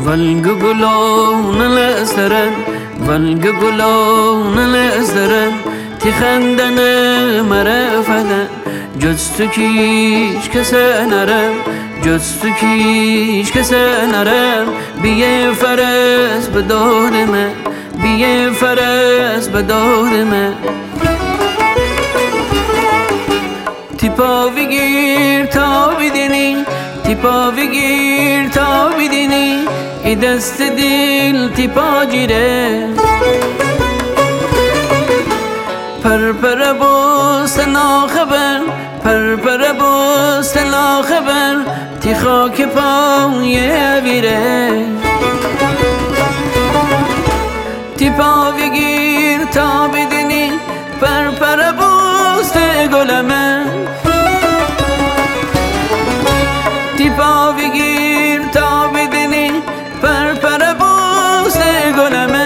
والگو گلون لسترن والگو گلون لسترن تی خندن مرفدن جز تو کیش کسه نرم جز تو کیش کسه نرم بیه فرس به داد من بیه فرس به داد من تیپا بگیر تا بدینی تیپا بگیر تا بدینی ای دست دل تیپا گیره پر بوست ناخبر پر بوست ناخبر تی خاک پای بیره تیپا بگیر تا بدینی پر بوست گلمه تیپا بگیر تا بدینی پر بوست گلمه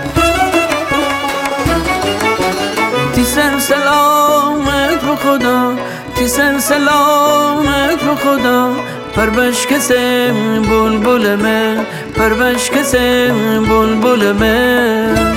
تی سر سلامت به خدا تی سر سلامت به خدا پر بشکسم بلبل من پر بشکسم بلبل من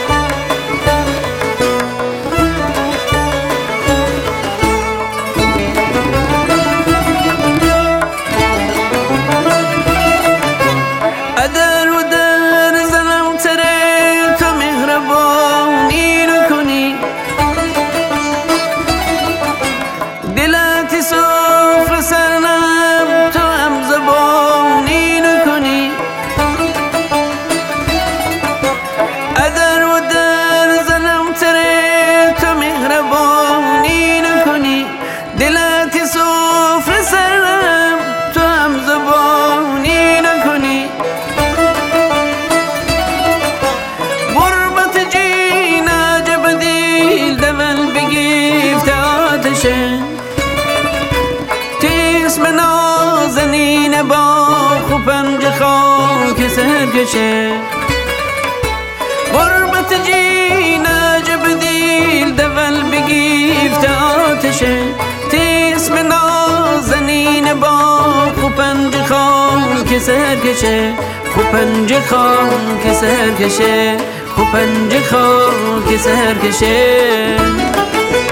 تیس من نازنین با خوب پنج خاک سرکشه غربت جین عجب دیل دول بگیفت آتشه تیس من نازنین با خوب پنج خاک سرکشه خوب پنج خاک سرکشه خوب پنج خاک سرکشه